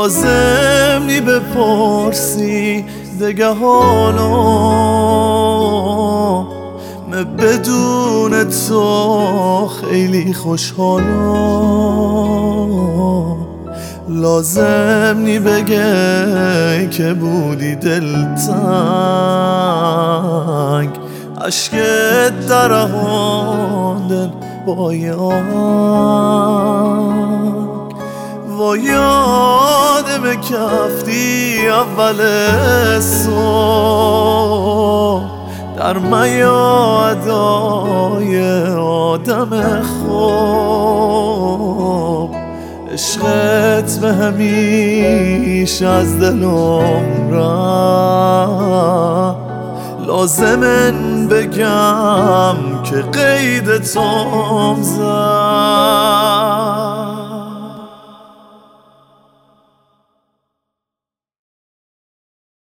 لازم نی بپرسی دگه حالا من بدون تو خیلی خوشحالم. لازم نی بگه که بودی دلتنگ عشقت درهان دل با یه آهنگ. و یادم کفتی اول صبح در میادای آدم خوب عشقت به همیشه از دلم رفت. لازمن بگم که قید توم زد.